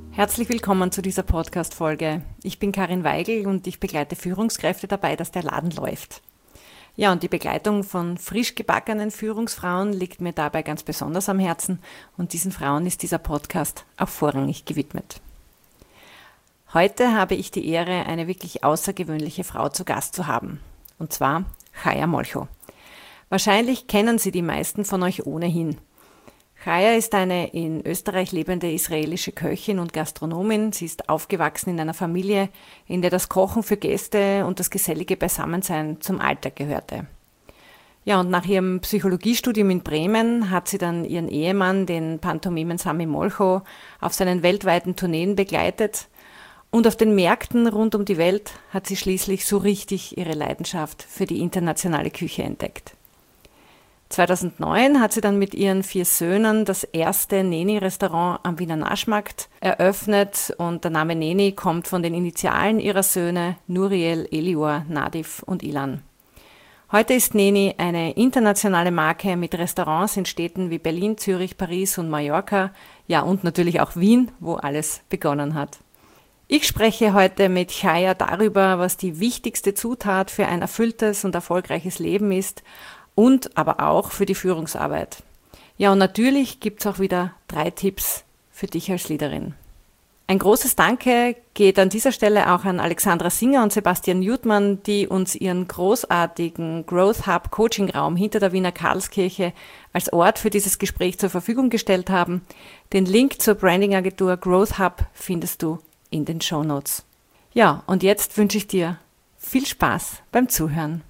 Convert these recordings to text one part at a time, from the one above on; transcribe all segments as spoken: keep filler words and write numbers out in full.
Herzlich willkommen zu dieser Podcast-Folge. Ich bin Karin Weigl und ich begleite Führungskräfte dabei, dass der Laden läuft. Ja, und die Begleitung von frisch gebackenen Führungsfrauen liegt mir dabei ganz besonders am Herzen und diesen Frauen ist dieser Podcast auch vorrangig gewidmet. Heute habe ich die Ehre, eine wirklich außergewöhnliche Frau zu Gast zu haben, und zwar Chaya Molcho. Wahrscheinlich kennen sie die meisten von euch ohnehin. Chaya ist eine in Österreich lebende israelische Köchin und Gastronomin. Sie ist aufgewachsen in einer Familie, in der das Kochen für Gäste und das gesellige Beisammensein zum Alltag gehörte. Ja, und nach ihrem Psychologiestudium in Bremen hat sie dann ihren Ehemann, den Pantomimen Sami Molcho, auf seinen weltweiten Tourneen begleitet. Und auf den Märkten rund um die Welt hat sie schließlich so richtig ihre Leidenschaft für die internationale Küche entdeckt. zweitausendneun hat sie dann mit ihren vier Söhnen das erste Neni-Restaurant am Wiener Naschmarkt eröffnet und der Name Neni kommt von den Initialen ihrer Söhne Nuriel, Elior, Nadif und Ilan. Heute ist Neni eine internationale Marke mit Restaurants in Städten wie Berlin, Zürich, Paris und Mallorca, ja und natürlich auch Wien, wo alles begonnen hat. Ich spreche heute mit Chaya darüber, was die wichtigste Zutat für ein erfülltes und erfolgreiches Leben ist, und aber auch für die Führungsarbeit. Ja, und natürlich gibt es auch wieder drei Tipps für dich als Leaderin. Ein großes Danke geht an dieser Stelle auch an Alexandra Singer und Sebastian Jutmann, die uns ihren großartigen Growth Hub Coaching Raum hinter der Wiener Karlskirche als Ort für dieses Gespräch zur Verfügung gestellt haben. Den Link zur Branding-Agentur Growth Hub findest du in den Shownotes. Ja, und jetzt wünsche ich dir viel Spaß beim Zuhören.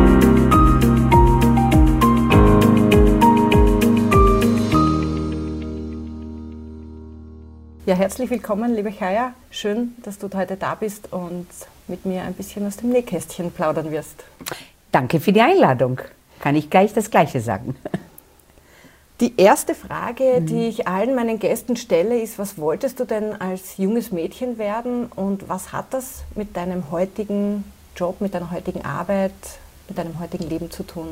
Ja, herzlich willkommen, liebe Chaya. Schön, dass du heute da bist und mit mir ein bisschen aus dem Nähkästchen plaudern wirst. Danke für die Einladung. Kann ich gleich das Gleiche sagen. Die erste Frage, mhm. die ich allen meinen Gästen stelle, ist, was wolltest du denn als junges Mädchen werden und was hat das mit deinem heutigen Job, mit deiner heutigen Arbeit, mit deinem heutigen Leben zu tun?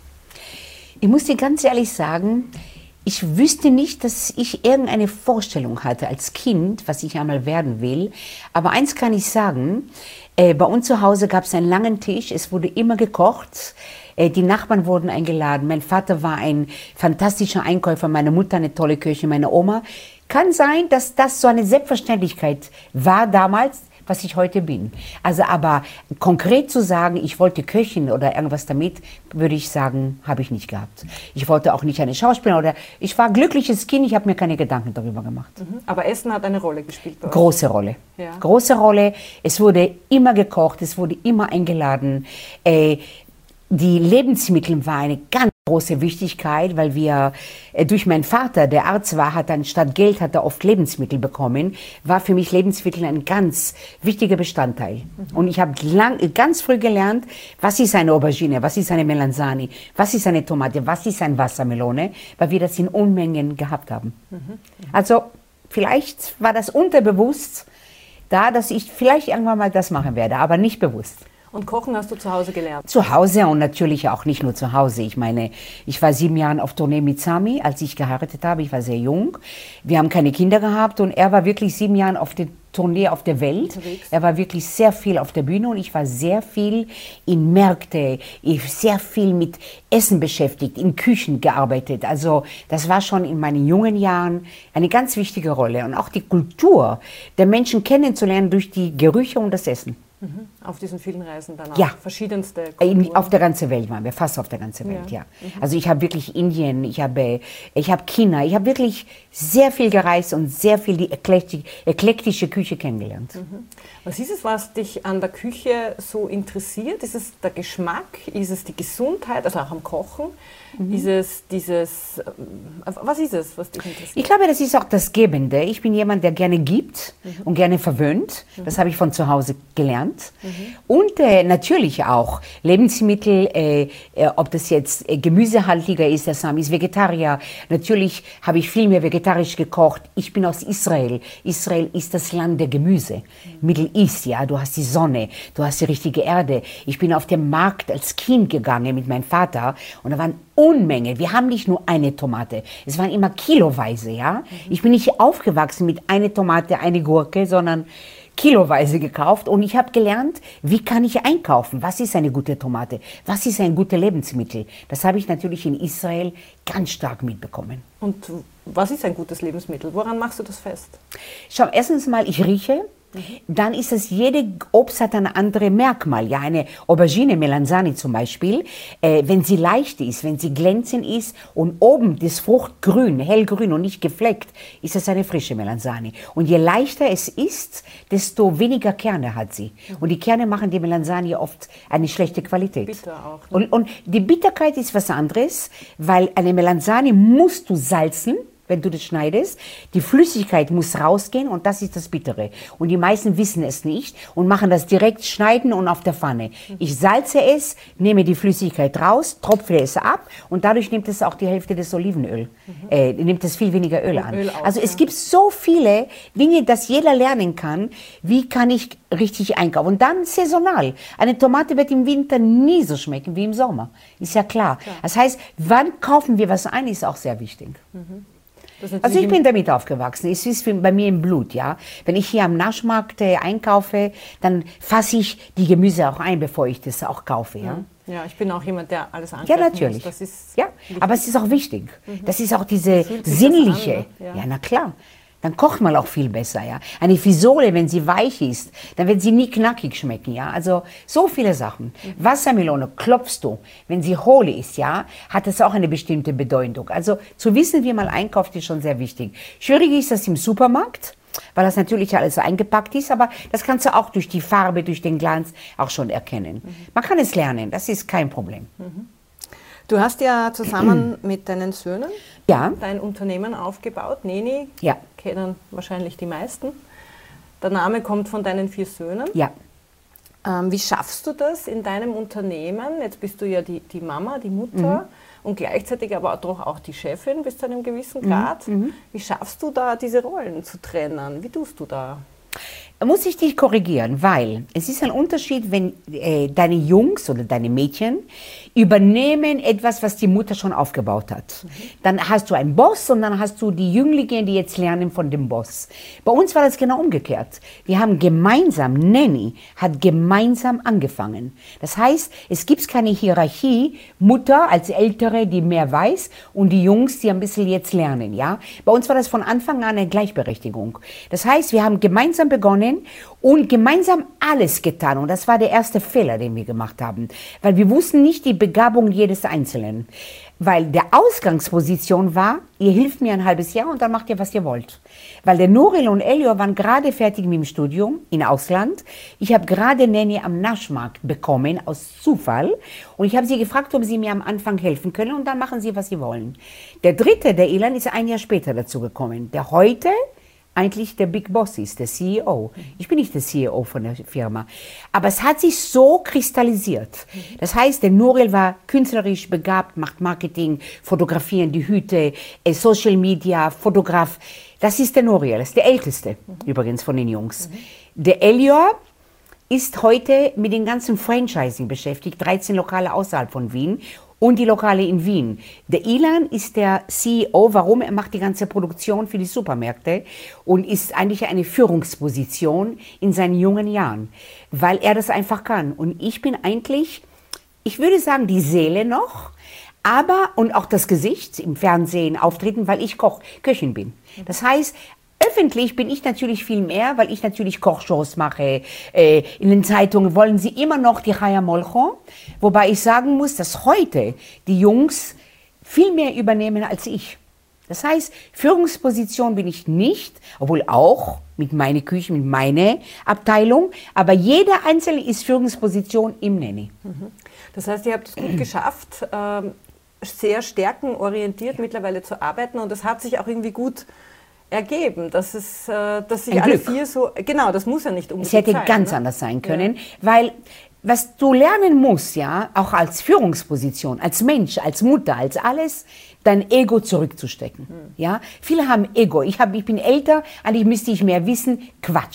Ich muss dir ganz ehrlich sagen, ich wüsste nicht, dass ich irgendeine Vorstellung hatte als Kind, was ich einmal werden will. Aber eins kann ich sagen, äh, bei uns zu Hause gab es einen langen Tisch, es wurde immer gekocht, äh, die Nachbarn wurden eingeladen. Mein Vater war ein fantastischer Einkäufer, meine Mutter eine tolle Köchin, meine Oma. Kann sein, dass das so eine Selbstverständlichkeit war damals, was ich heute bin. Also aber konkret zu sagen, ich wollte Köchin oder irgendwas damit, würde ich sagen, habe ich nicht gehabt. Ich wollte auch nicht eine Schauspielerin oder ich war ein glückliches Kind, ich habe mir keine Gedanken darüber gemacht. Mhm. Aber Essen hat eine Rolle gespielt bei euch? Große Rolle. Ja. Große Rolle. Es wurde immer gekocht, es wurde immer eingeladen. Äh, die Lebensmittel waren eine ganz große Wichtigkeit, weil wir äh, durch meinen Vater, der Arzt war, hat dann statt Geld hat er oft Lebensmittel bekommen, war für mich Lebensmittel ein ganz wichtiger Bestandteil. Mhm. Und ich habe lang, ganz früh gelernt, was ist eine Aubergine, was ist eine Melanzani, was ist eine Tomate, was ist eine Wassermelone, weil wir das in Unmengen gehabt haben. Mhm. Mhm. Also vielleicht war das unterbewusst da, dass ich vielleicht irgendwann mal das machen werde, aber nicht bewusst. Und Kochen hast du zu Hause gelernt? Zu Hause und natürlich auch nicht nur zu Hause. Ich meine, ich war sieben Jahre auf Tournee mit Sami, als ich geheiratet habe. Ich war sehr jung. Wir haben keine Kinder gehabt und er war wirklich sieben Jahre auf der Tournee auf der Welt. Unterwegs. Er war wirklich sehr viel auf der Bühne und ich war sehr viel in Märkte, ich sehr viel mit Essen beschäftigt, in Küchen gearbeitet. Also das war schon in meinen jungen Jahren eine ganz wichtige Rolle. Und auch die Kultur der Menschen kennenzulernen durch die Gerüche und das Essen. Mhm. Auf diesen vielen Reisen dann auch? Ja. Verschiedenste Kulturen. Auf der ganzen Welt waren wir, fast auf der ganzen Welt, ja. ja. Mhm. Also ich habe wirklich Indien, ich habe ich habe China, ich habe wirklich sehr viel gereist und sehr viel die eklektik, eklektische Küche kennengelernt. Mhm. Was ist es, was dich an der Küche so interessiert? Ist es der Geschmack? Ist es die Gesundheit, also auch am Kochen? Mhm. Ist es dieses, was ist es, was dich interessiert? Ich glaube, das ist auch das Gebende. Ich bin jemand, der gerne gibt mhm. und gerne verwöhnt. Mhm. Das habe ich von zu Hause gelernt. Mhm. Und äh, natürlich auch Lebensmittel, äh, äh, ob das jetzt äh, gemüsehaltiger ist, der Sami ist Vegetarier. Natürlich habe ich viel mehr vegetarisch gekocht. Ich bin aus Israel. Israel ist das Land der Gemüse. Mhm. Middle East, ja, du hast die Sonne, du hast die richtige Erde. Ich bin auf den Markt als Kind gegangen mit meinem Vater und da waren Unmenge. Wir haben nicht nur eine Tomate. Es waren immer kiloweise, ja. Mhm. Ich bin nicht aufgewachsen mit einer Tomate, eine Gurke, sondern kiloweise gekauft. Und ich habe gelernt, wie kann ich einkaufen? Was ist eine gute Tomate? Was ist ein gutes Lebensmittel? Das habe ich natürlich in Israel ganz stark mitbekommen. Und was ist ein gutes Lebensmittel? Woran machst du das fest? Schau, erstens mal, ich rieche. Dann ist es, jede Obst hat ein anderes Merkmal. Ja, eine Aubergine Melanzani zum Beispiel, äh, wenn sie leicht ist, wenn sie glänzend ist und oben das Frucht grün, hellgrün und nicht gefleckt, ist es eine frische Melanzani. Und je leichter es ist, desto weniger Kerne hat sie. Und die Kerne machen die Melanzani oft eine schlechte Qualität. Bitter auch. Ne? Und, und die Bitterkeit ist was anderes, weil eine Melanzani musst du salzen, wenn du das schneidest. Die Flüssigkeit muss rausgehen und das ist das Bittere. Und die meisten wissen es nicht und machen das direkt schneiden und auf der Pfanne. Ich salze es, nehme die Flüssigkeit raus, tropfe es ab und dadurch nimmt es auch die Hälfte des Olivenöl. Mhm. Äh, nimmt es viel weniger Öl an. Öl auch, also es ja. gibt so viele Dinge, dass jeder lernen kann, wie kann ich richtig einkaufen. Und dann saisonal. Eine Tomate wird im Winter nie so schmecken wie im Sommer. Ist ja klar. klar. Das heißt, wann kaufen wir was ein, ist auch sehr wichtig. Mhm. Also ich bin damit aufgewachsen, es ist bei mir im Blut, ja. Wenn ich hier am Naschmarkt äh, einkaufe, dann fasse ich die Gemüse auch ein, bevor ich das auch kaufe, ja. Ja, ich bin auch jemand, der alles angreifen Ja, natürlich. Muss. Das ist ja, aber es ist auch wichtig. Mhm. Das ist auch diese sinnliche, an, ne? ja. ja, na klar. Dann kocht man auch viel besser, ja. Eine Fisole, wenn sie weich ist, dann wird sie nie knackig schmecken, ja. Also so viele Sachen. Mhm. Wassermelone klopfst du, wenn sie hohl ist, ja, hat das auch eine bestimmte Bedeutung. Also zu wissen, wie man einkauft, ist schon sehr wichtig. Schwierig ist das im Supermarkt, weil das natürlich alles so eingepackt ist, aber das kannst du auch durch die Farbe, durch den Glanz auch schon erkennen. Mhm. Man kann es lernen, das ist kein Problem. Mhm. Du hast ja zusammen mit deinen Söhnen ja. dein Unternehmen aufgebaut, Neni, ja. kennen wahrscheinlich die meisten. Der Name kommt von deinen vier Söhnen. Ja. Ähm, wie schaffst du das in deinem Unternehmen? Jetzt bist du ja die, die Mama, die Mutter mhm. und gleichzeitig aber doch auch die Chefin bis zu einem gewissen Grad. Mhm. Wie schaffst du da, diese Rollen zu trennen? Wie tust du da? Muss ich dich korrigieren, weil es ist ein Unterschied, wenn äh, deine Jungs oder deine Mädchen übernehmen etwas, was die Mutter schon aufgebaut hat. Mhm. Dann hast du einen Boss und dann hast du die Jünglinge, die jetzt lernen von dem Boss. Bei uns war das genau umgekehrt. Wir haben gemeinsam, Nanny hat gemeinsam angefangen. Das heißt, es gibt keine Hierarchie, Mutter als Ältere, die mehr weiß und die Jungs, die ein bisschen jetzt lernen. Ja? Bei uns war das von Anfang an eine Gleichberechtigung. Das heißt, wir haben gemeinsam begonnen, und gemeinsam alles getan. Und das war der erste Fehler, den wir gemacht haben. Weil wir wussten nicht die Begabung jedes Einzelnen. Weil der Ausgangsposition war, ihr hilft mir ein halbes Jahr und dann macht ihr, was ihr wollt. Weil der Nuril und Elio waren gerade fertig mit dem Studium in Ausland. Ich habe gerade Nanny am Naschmarkt bekommen, aus Zufall. Und ich habe sie gefragt, ob sie mir am Anfang helfen können. Und dann machen sie, was sie wollen. Der dritte, der Ilan, ist ein Jahr später dazu gekommen. Der heute eigentlich der Big Boss ist, der C E O. Ich bin nicht der C E O von der Firma. Aber es hat sich so kristallisiert. Das heißt, der Nuril war künstlerisch begabt, macht Marketing, fotografieren die Hüte, Social Media, Fotograf. Das ist der Nuril, das ist der Älteste übrigens von den Jungs. Der Elior ist heute mit dem ganzen Franchising beschäftigt, dreizehn Lokale außerhalb von Wien. Und die Lokale in Wien. Der Ilan ist der C E O. Warum? Er macht die ganze Produktion für die Supermärkte und ist eigentlich eine Führungsposition in seinen jungen Jahren, weil er das einfach kann. Und ich bin eigentlich, ich würde sagen, die Seele noch, aber, und auch das Gesicht im Fernsehen auftreten, weil ich Koch, Köchin bin. Das heißt, öffentlich bin ich natürlich viel mehr, weil ich natürlich Kochshows mache. Äh, in den Zeitungen wollen sie immer noch die Chaya Molcho, wobei ich sagen muss, dass heute die Jungs viel mehr übernehmen als ich. Das heißt, Führungsposition bin ich nicht, obwohl auch mit meiner Küche, mit meiner Abteilung, aber jeder Einzelne ist Führungsposition im Nanny. Das heißt, ihr habt es gut geschafft, ähm, sehr stärkenorientiert mittlerweile zu arbeiten und das hat sich auch irgendwie gut ergeben, dass es, äh, dass sich Ein alle Glück. vier so, genau, das muss ja nicht unbedingt Es hätte sein, ganz ne? anders sein können, ja. Weil was du lernen musst, ja, auch als Führungsposition, als Mensch, als Mutter, als alles, dein Ego zurückzustecken, hm. ja. Viele haben Ego. Ich habe, ich bin älter, eigentlich müsste ich mehr wissen. Quatsch.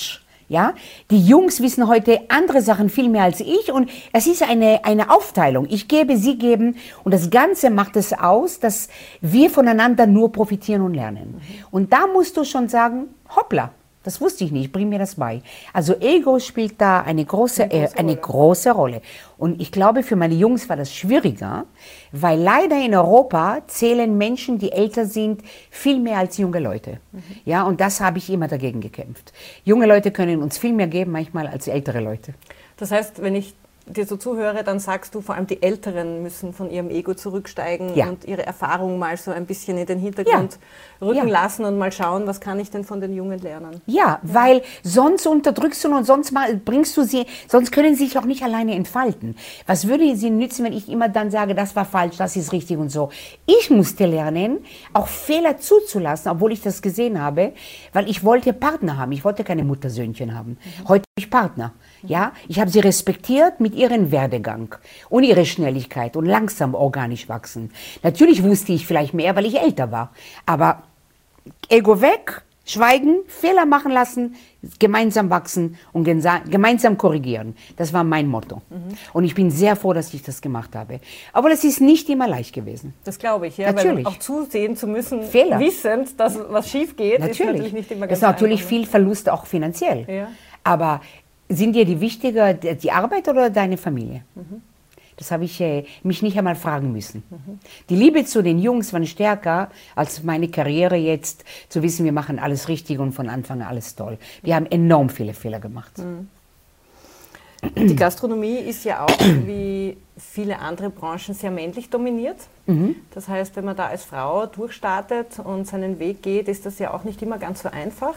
Ja, die Jungs wissen heute andere Sachen viel mehr als ich und es ist eine, eine Aufteilung. Ich gebe, sie geben und das Ganze macht es aus, dass wir voneinander nur profitieren und lernen. Mhm. Und da musst du schon sagen, hoppla, das wusste ich nicht, bring mir das bei. Also Ego spielt da eine große, eine große, äh, eine Rolle. große Rolle. Und ich glaube, für meine Jungs war das schwieriger, weil leider in Europa zählen Menschen, die älter sind, viel mehr als junge Leute. Mhm. Ja, und das habe ich immer dagegen gekämpft. Junge Leute können uns viel mehr geben, manchmal als ältere Leute. Das heißt, wenn ich dir so zuhöre, dann sagst du, vor allem die Älteren müssen von ihrem Ego zurücksteigen ja. und ihre Erfahrung mal so ein bisschen in den Hintergrund ja. rücken ja. lassen und mal schauen, was kann ich denn von den Jungen lernen. Ja, ja. weil sonst unterdrückst du und sonst mal bringst du sie, sonst können sie sich auch nicht alleine entfalten. Was würde sie nützen, wenn ich immer dann sage, das war falsch, das ist richtig und so. Ich musste lernen, auch Fehler zuzulassen, obwohl ich das gesehen habe, weil ich wollte Partner haben, ich wollte keine Muttersöhnchen haben. Mhm. Heute habe ich Partner. Ja, ich habe sie respektiert mit ihrem Werdegang und ihrer Schnelligkeit und langsam organisch wachsen. Natürlich wusste ich vielleicht mehr, weil ich älter war. Aber Ego weg, schweigen, Fehler machen lassen, gemeinsam wachsen und gemeinsam korrigieren. Das war mein Motto. Mhm. Und ich bin sehr froh, dass ich das gemacht habe. Aber das ist nicht immer leicht gewesen. Das glaube ich, ja. Natürlich. Weil auch zusehen zu müssen, Fehler. Wissend, dass was schief geht, natürlich. Ist natürlich nicht immer ganz Das ist natürlich einfach. Viel Verlust, auch finanziell. Ja. Aber sind dir die wichtiger, die Arbeit oder deine Familie? Mhm. Das habe ich äh, mich nicht einmal fragen müssen. Mhm. Die Liebe zu den Jungs war stärker als meine Karriere jetzt, zu wissen, wir machen alles richtig und von Anfang an alles toll. Wir haben enorm viele Fehler gemacht. Mhm. Die Gastronomie ist ja auch, wie viele andere Branchen, sehr männlich dominiert. Mhm. Das heißt, wenn man da als Frau durchstartet und seinen Weg geht, ist das ja auch nicht immer ganz so einfach.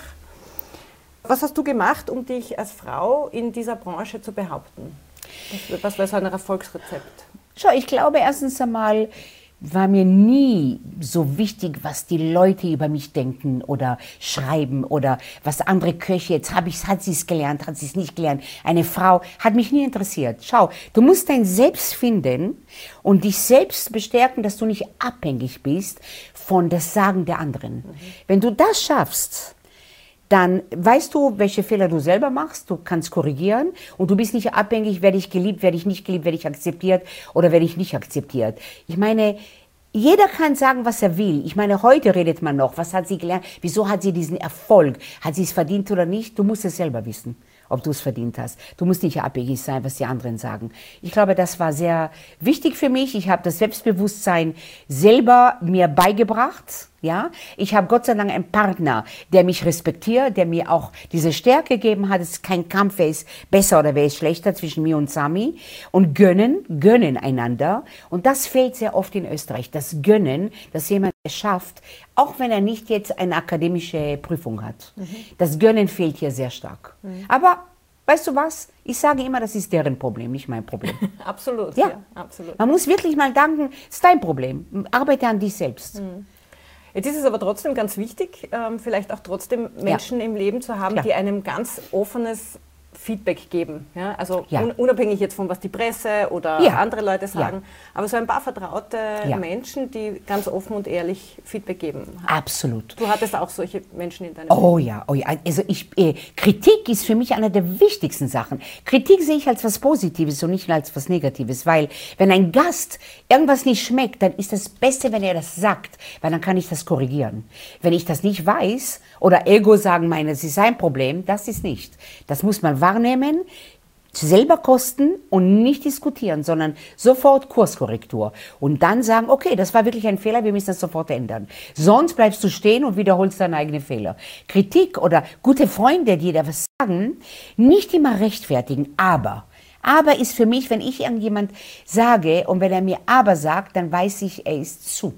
Was hast du gemacht, um dich als Frau in dieser Branche zu behaupten? Was, was war so ein Erfolgsrezept? Schau, ich glaube, erstens einmal war mir nie so wichtig, was die Leute über mich denken oder schreiben oder was andere Köche, jetzt hab ich's, hat sie es gelernt, hat sie es nicht gelernt. Eine Frau hat mich nie interessiert. Schau, du musst dein Selbst finden und dich selbst bestärken, dass du nicht abhängig bist von das Sagen der anderen. Mhm. Wenn du das schaffst, dann weißt du, welche Fehler du selber machst, du kannst korrigieren und du bist nicht abhängig, werde ich geliebt, werde ich nicht geliebt, werde ich akzeptiert oder werde ich nicht akzeptiert. Ich meine, jeder kann sagen, was er will. Ich meine, heute redet man noch, was hat sie gelernt, wieso hat sie diesen Erfolg, hat sie es verdient oder nicht, du musst es selber wissen, ob du es verdient hast. Du musst nicht abhängig sein, was die anderen sagen. Ich glaube, das war sehr wichtig für mich. Ich habe das Selbstbewusstsein selber mir beigebracht. Ja, ich habe Gott sei Dank einen Partner, der mich respektiert, der mir auch diese Stärke gegeben hat. Es ist kein Kampf, wer ist besser oder wer ist schlechter zwischen mir und Sami. Und gönnen, gönnen einander. Und das fehlt sehr oft in Österreich. Das Gönnen, dass jemand es schafft, auch wenn er nicht jetzt eine akademische Prüfung hat. Mhm. Das Gönnen fehlt hier sehr stark. Mhm. Aber weißt du was? Ich sage immer, das ist deren Problem, nicht mein Problem. Absolut, ja. ja, absolut. Man muss wirklich mal danken, es ist dein Problem. Arbeite an dich selbst. Mhm. Jetzt ist es aber trotzdem ganz wichtig, ähm, vielleicht auch trotzdem Menschen ja. im Leben zu haben, ja. die einem ganz offenes Feedback geben. Ja? Also ja. un unabhängig jetzt von was die Presse oder ja. andere Leute sagen, ja. aber so ein paar vertraute ja. Menschen, die ganz offen und ehrlich Feedback geben. Absolut. Du hattest auch solche Menschen in deinem Oh Leben. ja, oh ja. Also ich, äh, Kritik ist für mich eine der wichtigsten Sachen. Kritik sehe ich als was Positives und nicht als was Negatives, weil wenn ein Gast irgendwas nicht schmeckt, dann ist das Beste, wenn er das sagt, weil dann kann ich das korrigieren. Wenn ich das nicht weiß oder Ego sagen meine, es ist sein Problem, das ist nicht. Das muss man wahrnehmen, selber kosten und nicht diskutieren, sondern sofort Kurskorrektur. Und dann sagen, okay, das war wirklich ein Fehler, wir müssen das sofort ändern. Sonst bleibst du stehen und wiederholst deine eigenen Fehler. Kritik oder gute Freunde, die dir was sagen, nicht immer rechtfertigen, aber... Aber ist für mich, wenn ich irgendjemand sage und wenn er mir aber sagt, dann weiß ich, er ist zu.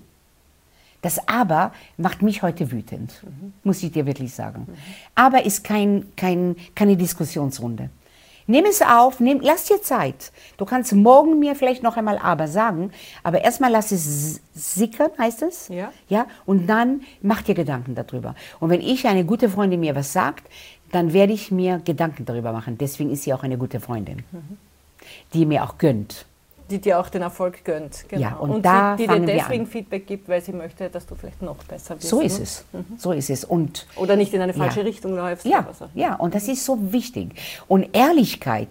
Das Aber macht mich heute wütend, mhm. muss ich dir wirklich sagen. Mhm. Aber ist kein, kein, keine Diskussionsrunde. Nimm es auf, nimm, lass dir Zeit. Du kannst morgen mir vielleicht noch einmal Aber sagen, aber erstmal lass es sickern, heißt es? Ja. Ja. Und dann mach dir Gedanken darüber. Und wenn ich, eine gute Freundin, mir was sagt, dann werde ich mir Gedanken darüber machen. Deswegen ist sie auch eine gute Freundin, mhm. die mir auch gönnt. die dir auch den Erfolg gönnt. Genau. Ja, und, und da die, die fangen dir wir deswegen an. Feedback gibt, weil sie möchte, dass du vielleicht noch besser bist. So ist ne? es. Mhm. So ist es. Und oder nicht in eine falsche ja. Richtung läufst. Ja, oder was auch. ja, und das ist so wichtig. Und Ehrlichkeit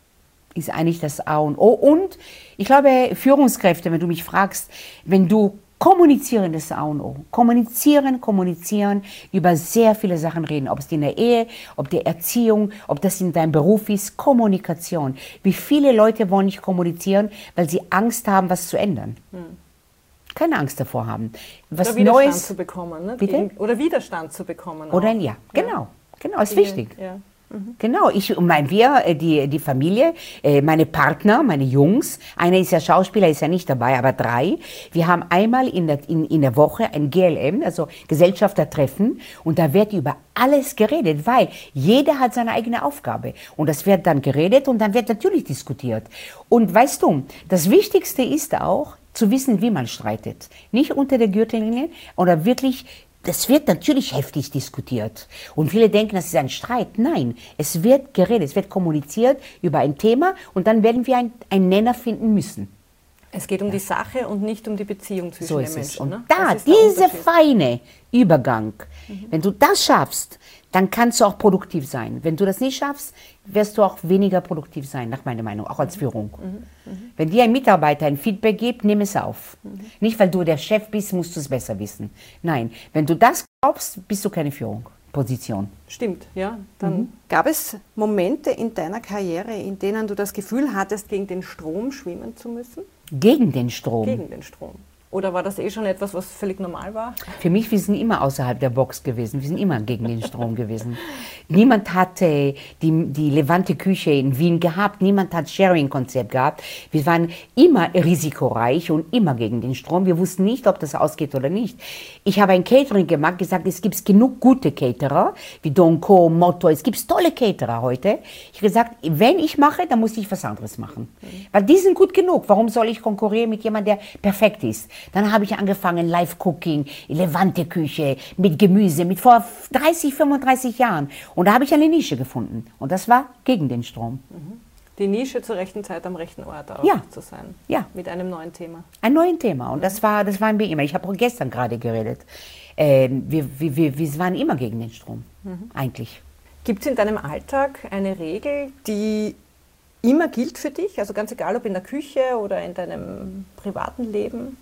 ist eigentlich das A und O. Und ich glaube, Führungskräfte, wenn du mich fragst, wenn du kommunizieren, das A und O. Kommunizieren, kommunizieren, über sehr viele Sachen reden. Ob es in der Ehe, ob der Erziehung, ob das in deinem Beruf ist. Kommunikation. Wie viele Leute wollen nicht kommunizieren, weil sie Angst haben, was zu ändern. Hm. Keine Angst davor haben. Was oder Widerstand Neues zu bekommen. Ne? Bitte? Gegen, oder Widerstand zu bekommen. Oder auch. ja, genau. Ja. Genau, ist Die, wichtig. Ja. Mhm. Genau, ich mein, wir, die, die Familie, meine Partner, meine Jungs, einer ist ja Schauspieler, ist ja nicht dabei, aber drei. Wir haben einmal in der, in, in der Woche ein G L M, also Gesellschaftertreffen, und da wird über alles geredet, weil jeder hat seine eigene Aufgabe. Und das wird dann geredet und dann wird natürlich diskutiert. Und weißt du, das Wichtigste ist auch, zu wissen, wie man streitet. Nicht unter der Gürtellinie oder wirklich. Das wird natürlich heftig diskutiert. Und viele denken, das ist ein Streit. Nein, es wird geredet, es wird kommuniziert über ein Thema und dann werden wir einen Nenner finden müssen. Es geht um ja. die Sache und nicht um die Beziehung zwischen so den ist Menschen. Es. Und ne? da, dieser feine Übergang, mhm. wenn du das schaffst, dann kannst du auch produktiv sein. Wenn du das nicht schaffst, wirst du auch weniger produktiv sein, nach meiner Meinung, auch als Führung. Mhm. Mhm. Wenn dir ein Mitarbeiter ein Feedback gibt, nimm es auf. Mhm. Nicht, weil du der Chef bist, musst du es besser wissen. Nein, wenn du das glaubst, bist du keine Führungsposition. Stimmt, ja. Dann mhm. Gab es Momente in deiner Karriere, in denen du das Gefühl hattest, gegen den Strom schwimmen zu müssen? Gegen den Strom? Gegen den Strom. Oder war das eh schon etwas, was völlig normal war? Für mich, wir sind immer außerhalb der Box gewesen. Wir sind immer gegen den Strom gewesen. Niemand hat äh, die, die Levante Küche in Wien gehabt. Niemand hat Sharing-Konzept gehabt. Wir waren immer risikoreich und immer gegen den Strom. Wir wussten nicht, ob das ausgeht oder nicht. Ich habe ein Catering gemacht, gesagt, es gibt genug gute Caterer, wie Don Co, Motto. Es gibt tolle Caterer heute. Ich habe gesagt, wenn ich mache, dann muss ich was anderes machen. Mhm. Weil die sind gut genug. Warum soll ich konkurrieren mit jemandem, der perfekt ist? Dann habe ich angefangen, Live-Cooking, Levante-Küche, mit Gemüse, mit vor dreißig, fünfunddreißig Jahren. Und da habe ich eine Nische gefunden. Und das war gegen den Strom. Die Nische zur rechten Zeit am rechten Ort auch ja. zu sein. Ja. Mit einem neuen Thema. Ein neues Thema. Und das war, das waren wir immer. Ich habe gestern gerade geredet. Äh, wir, wir, wir, wir waren immer gegen den Strom, mhm. eigentlich. Gibt es in deinem Alltag eine Regel, die immer gilt für dich? Also ganz egal, ob in der Küche oder in deinem privaten Leben?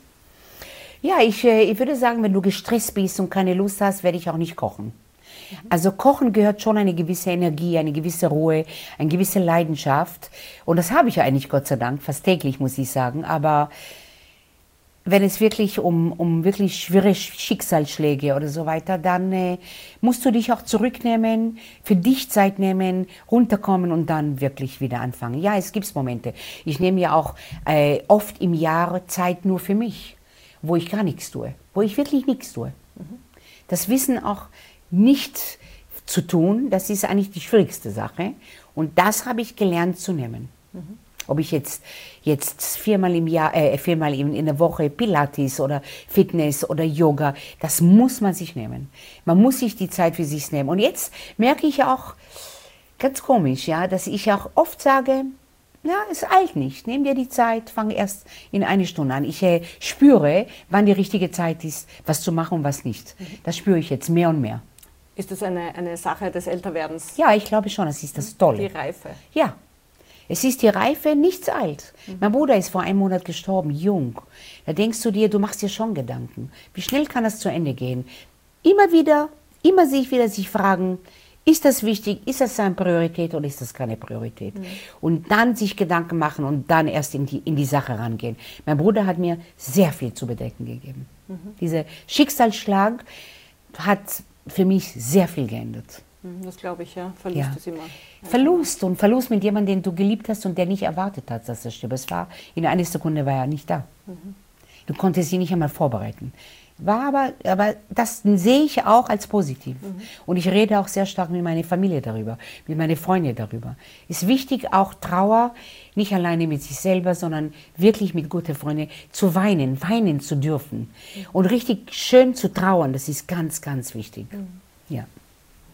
Ja, ich, ich würde sagen, wenn du gestresst bist und keine Lust hast, werde ich auch nicht kochen. Mhm. Also Kochen gehört schon eine gewisse Energie, eine gewisse Ruhe, eine gewisse Leidenschaft. Und das habe ich ja eigentlich, Gott sei Dank, fast täglich, muss ich sagen. Aber wenn es wirklich um, um wirklich schwere Schicksalsschläge oder so weiter, dann äh, musst du dich auch zurücknehmen, für dich Zeit nehmen, runterkommen und dann wirklich wieder anfangen. Ja, es gibt Momente. Ich nehme ja auch äh, oft im Jahr Zeit nur für mich, wo ich gar nichts tue, wo ich wirklich nichts tue. Mhm. Das Wissen auch nicht zu tun, das ist eigentlich die schwierigste Sache. Und das habe ich gelernt zu nehmen. Mhm. Ob ich jetzt, jetzt viermal im Jahr, äh, viermal in, in der Woche Pilates oder Fitness oder Yoga, das muss man sich nehmen. Man muss sich die Zeit für sich nehmen. Und jetzt merke ich auch, ganz komisch, ja, dass ich auch oft sage, ja, es eilt nicht. Nimm dir die Zeit, fang erst in eine Stunde an. Ich äh, spüre, wann die richtige Zeit ist, was zu machen und was nicht. Mhm. Das spüre ich jetzt mehr und mehr. Ist das eine, eine Sache des Älterwerdens? Ja, ich glaube schon, das ist das Tolle. Die Reife? Ja, es ist die Reife, nichts eilt. Mhm. Mein Bruder ist vor einem Monat gestorben, jung. Da denkst du dir, du machst dir schon Gedanken. Wie schnell kann das zu Ende gehen? Immer wieder, immer sich wieder sich fragen, ist das wichtig, ist das eine Priorität oder ist das keine Priorität? Mhm. Und dann sich Gedanken machen und dann erst in die, in die Sache rangehen. Mein Bruder hat mir sehr viel zu bedenken gegeben. Mhm. Dieser Schicksalsschlag hat für mich sehr viel geändert. Das glaube ich, ja. Verlust ja. ist immer. Verlust und Verlust mit jemandem, den du geliebt hast und der nicht erwartet hat, dass er stirbt. Es war, in einer Sekunde war er nicht da. Mhm. Du konntest ihn nicht einmal vorbereiten. War aber, aber das sehe ich auch als positiv. Mhm. Und ich rede auch sehr stark mit meiner Familie darüber, mit meinen Freunden darüber. Es ist wichtig, auch Trauer, nicht alleine mit sich selber, sondern wirklich mit guten Freunden zu weinen, weinen zu dürfen. Mhm. Und richtig schön zu trauern, das ist ganz, ganz wichtig. Mhm. Ja.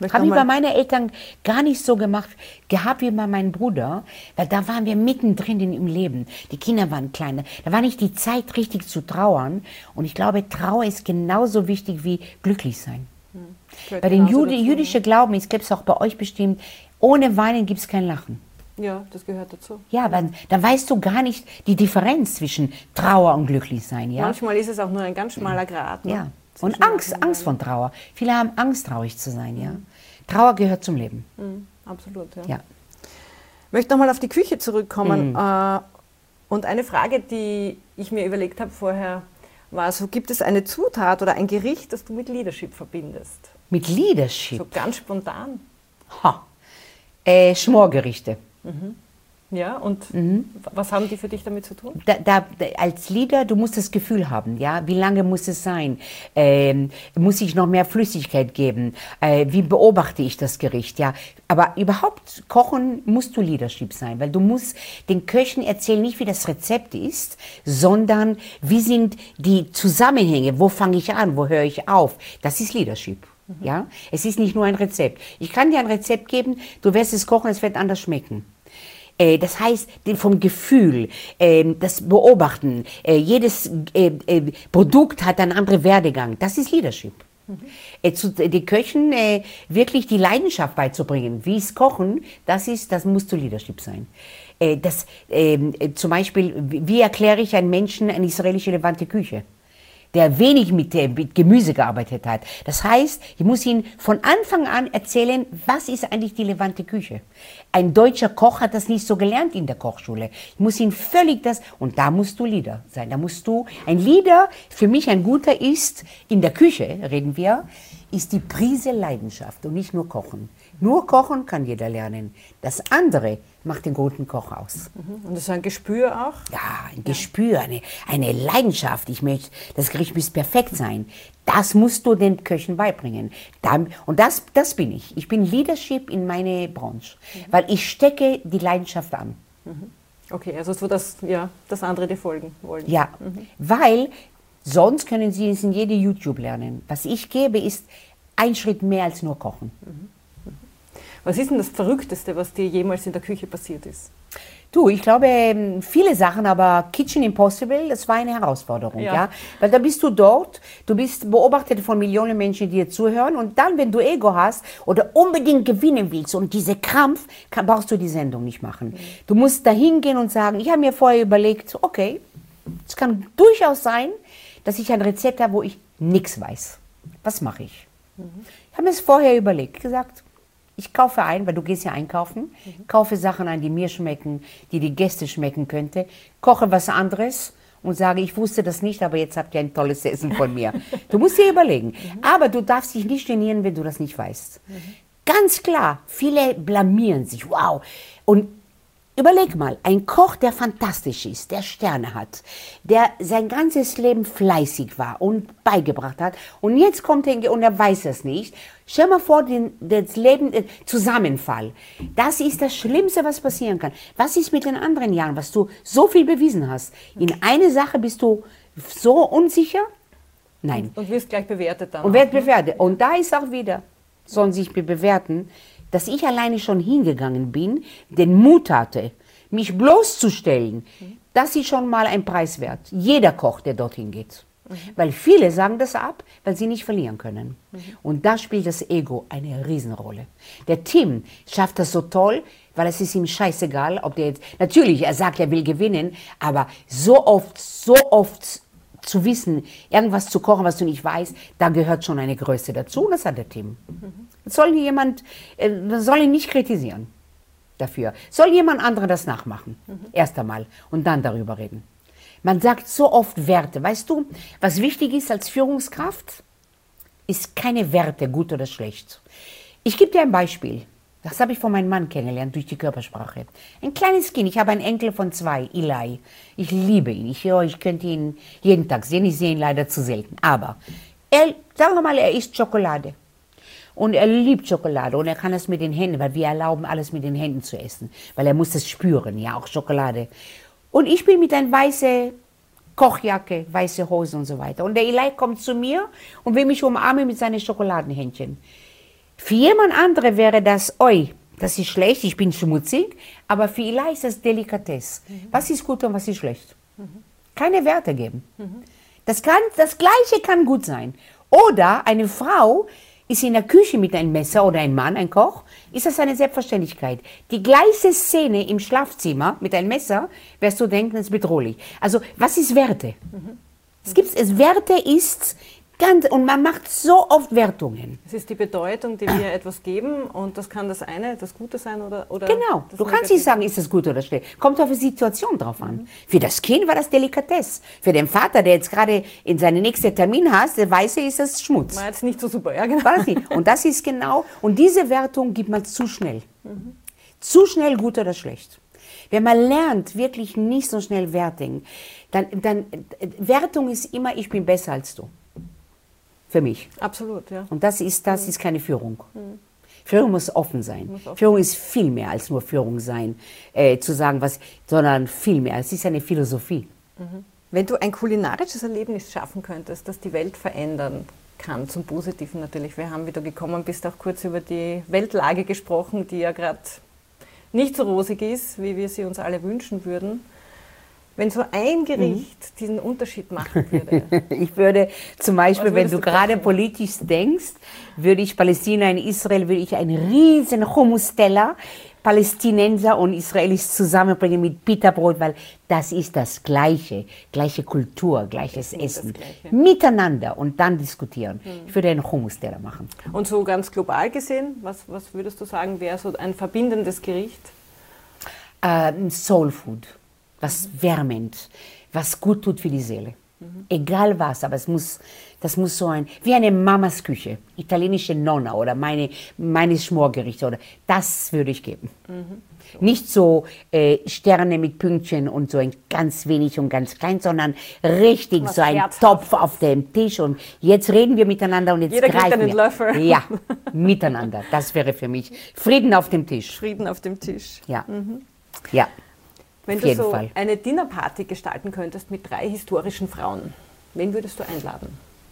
Habe ich bei meinen Eltern gar nicht so gemacht, gehabt wie bei meinem Bruder, weil da waren wir mittendrin im Leben. Die Kinder waren klein, da war nicht die Zeit richtig zu trauern. Und ich glaube, Trauer ist genauso wichtig wie glücklich sein. Hm. Bei den Jude, jüdischen Glauben, ich glaube es auch bei euch bestimmt, ohne Weinen gibt es kein Lachen. Ja, das gehört dazu. Ja, aber da weißt du gar nicht die Differenz zwischen Trauer und glücklich sein. Ja? Manchmal ist es auch nur ein ganz schmaler Grat. Ne? Ja. Und Angst, Angst von Trauer. Viele haben Angst, traurig zu sein. Ja? Mhm. Trauer gehört zum Leben. Mhm, absolut, ja. ja. Ich möchte nochmal auf die Küche zurückkommen. Mhm. Äh, und eine Frage, die ich mir überlegt habe vorher, war so, gibt es eine Zutat oder ein Gericht, das du mit Leadership verbindest? Mit Leadership? So ganz spontan. Ha. Äh, Schmorgerichte. Mhm. Ja, und mhm. was haben die für dich damit zu tun? Da, da, als Leader, du musst das Gefühl haben, ja, wie lange muss es sein? Ähm, muss ich noch mehr Flüssigkeit geben? Äh, wie beobachte ich das Gericht? Ja, aber überhaupt kochen musst du Leadership sein, weil du musst den Köchen erzählen, nicht wie das Rezept ist, sondern wie sind die Zusammenhänge? Wo fange ich an? Wo höre ich auf? Das ist Leadership. Mhm. Ja, es ist nicht nur ein Rezept. Ich kann dir ein Rezept geben, du wirst es kochen, es wird anders schmecken. Das heißt, vom Gefühl, das Beobachten, jedes Produkt hat einen anderen Werdegang. Das ist Leadership. Mhm. Zu den Köchen wirklich die Leidenschaft beizubringen, wie es kochen, das, ist, das muss zu Leadership sein. Das, zum Beispiel, wie erkläre ich einem Menschen eine israelische levante Küche, der wenig mit, mit Gemüse gearbeitet hat. Das heißt, ich muss Ihnen von Anfang an erzählen, was ist eigentlich die levante Küche. Ein deutscher Koch hat das nicht so gelernt in der Kochschule. Ich muss Ihnen völlig das, und da musst du Leader sein. Da musst du, ein Leader, für mich ein guter ist, in der Küche, reden wir, ist die Prise Leidenschaft und nicht nur Kochen. Nur Kochen kann jeder lernen. Das andere macht den guten Koch aus. Und das ist ein Gespür auch? Ja, ein ja. Gespür, eine, eine Leidenschaft. Ich möchte, das Gericht muss perfekt sein. Das musst du den Köchen beibringen. Und das, das bin ich. Ich bin Leadership in meiner Branche, mhm. weil ich stecke die Leidenschaft an. Okay, also so, dass ja, das andere dir folgen wollen. Ja, mhm. weil sonst können Sie es in jedem YouTube lernen. Was ich gebe, ist ein Schritt mehr als nur Kochen. Mhm. Was ist denn das Verrückteste, was dir jemals in der Küche passiert ist? Du, ich glaube, viele Sachen, aber Kitchen Impossible, das war eine Herausforderung, ja. ja. Weil da bist du dort, du bist beobachtet von Millionen Menschen, die dir zuhören, und dann, wenn du Ego hast oder unbedingt gewinnen willst und diese Krampf, kann, brauchst du die Sendung nicht machen. Mhm. Du musst da hingehen und sagen, ich habe mir vorher überlegt, okay, es kann durchaus sein, dass ich ein Rezept habe, wo ich nichts weiß. Was mache ich? Mhm. Ich habe mir es vorher überlegt, gesagt, ich kaufe ein, weil du gehst ja einkaufen, mhm. kaufe Sachen ein, die mir schmecken, die die Gäste schmecken könnte, koche was anderes und sage, ich wusste das nicht, aber jetzt habt ihr ein tolles Essen von mir. Du musst dir überlegen. Mhm. Aber du darfst dich nicht genieren, wenn du das nicht weißt. Mhm. Ganz klar, viele blamieren sich, wow. Und überleg mal, ein Koch, der fantastisch ist, der Sterne hat, der sein ganzes Leben fleißig war und beigebracht hat, und jetzt kommt er und er weiß es nicht. Stell mal vor, den, das Leben, äh, Zusammenfall. Das ist das Schlimmste, was passieren kann. Was ist mit den anderen Jahren, was du so viel bewiesen hast? In eine Sache bist du so unsicher? Nein. Und, und wirst gleich bewertet dann. Und wird bewertet. Und da ist auch wieder, sollen sich bewerten, dass ich alleine schon hingegangen bin, den Mut hatte, mich bloßzustellen, mhm. das ist schon mal ein Preis wert. Jeder Koch, der dorthin geht. Mhm. Weil viele sagen das ab, weil sie nicht verlieren können. Mhm. Und da spielt das Ego eine Riesenrolle. Der Tim schafft das so toll, weil es ist ihm scheißegal, ob der jetzt, natürlich, er sagt, er will gewinnen, aber so oft, so oft zu wissen, irgendwas zu kochen, was du nicht weißt, da gehört schon eine Größe dazu, und das hat der Tim. Mhm. Soll jemand, äh, soll ihn nicht kritisieren dafür. Soll jemand anderes das nachmachen, mhm. erst einmal, und dann darüber reden. Man sagt so oft Werte. Weißt du, was wichtig ist als Führungskraft? Ist keine Werte, gut oder schlecht. Ich gebe dir ein Beispiel. Das habe ich von meinem Mann kennengelernt, durch die Körpersprache. Ein kleines Kind, ich habe einen Enkel von zwei, Eli. Ich liebe ihn, ich, ja, ich könnte ihn jeden Tag sehen, ich sehe ihn leider zu selten. Aber, er, sagen wir mal, er isst Schokolade. Und er liebt Schokolade, und er kann es mit den Händen, weil wir erlauben, alles mit den Händen zu essen. Weil er muss es spüren, ja, auch Schokolade. Und ich bin mit einer weißen Kochjacke, weiße Hose und so weiter. Und der Eli kommt zu mir und will mich umarmen mit seinen Schokoladenhändchen. Für jemand andere wäre das, oi, das ist schlecht, ich bin schmutzig, aber für Eli ist das Delikatesse. Mhm. Was ist gut und was ist schlecht? Mhm. Keine Werte geben. Mhm. Das, kann, das Gleiche kann gut sein. Oder eine Frau ist in der Küche mit einem Messer oder ein Mann, ein Koch, ist das eine Selbstverständlichkeit. Die gleiche Szene im Schlafzimmer mit einem Messer, wirst du denken, es ist bedrohlich. Also, was ist Werte? Mhm. Es gibt es, Werte ist ganz, und man macht so oft Wertungen. Es ist die Bedeutung, die wir etwas geben, und das kann das eine, das Gute sein oder, oder genau, du kannst nicht sagen, ist das gut oder schlecht. Kommt auf die Situation drauf an. Mhm. Für das Kind war das Delikatesse. Für den Vater, der jetzt gerade in seinen nächsten Termin hat, der weiß, ist das Schmutz. War jetzt nicht so super, ja genau. War das nicht. Und das ist genau, und diese Wertung gibt man zu schnell. Mhm. Zu schnell gut oder schlecht. Wenn man lernt, wirklich nicht so schnell Wertung, dann, dann Wertung ist immer, ich bin besser als du. Für mich. Absolut, ja. Und das ist, das mhm. ist keine Führung. Mhm. Führung muss offen sein. Muss offen. Führung ist viel mehr als nur Führung sein, äh, zu sagen, was, sondern viel mehr. Es ist eine Philosophie. Mhm. Wenn du ein kulinarisches Erlebnis schaffen könntest, das die Welt verändern kann, zum Positiven natürlich. Wir haben, wie du gekommen bist, auch kurz über die Weltlage gesprochen, die ja gerade nicht so rosig ist, wie wir sie uns alle wünschen würden. Wenn so ein Gericht mhm. diesen Unterschied machen würde. Ich würde zum Beispiel, wenn du, du gerade politisch denkst, würde ich Palästina in Israel, würde ich einen riesen Hummus-Teller Palästinenser und Israelis zusammenbringen mit Pita-Brot, weil das ist das Gleiche, gleiche Kultur, gleiches Essen, miteinander und dann diskutieren. Mhm. Ich würde einen Hummus-Teller machen. Und so ganz global gesehen, was, was würdest du sagen, wäre so ein verbindendes Gericht? Uh, Soul Food. Was wärmend, was gut tut für die Seele. Mhm. Egal was, aber es muss, das muss so ein, wie eine Mamas Küche, italienische Nonna oder meine, meine Schmorgerichte, oder das würde ich geben. Mhm. So. Nicht so äh, Sterne mit Pünktchen und so ein ganz wenig und ganz klein, sondern richtig was so ein Topf auf dem Tisch, und jetzt reden wir miteinander und jetzt Jeder greifen kriegt einen wir. Löffel. Ja, miteinander, das wäre für mich Frieden auf dem Tisch. Frieden auf dem Tisch. Ja, mhm. ja. Wenn Auf du jeden so Fall. eine Dinnerparty gestalten könntest mit drei historischen Frauen, wen würdest du einladen?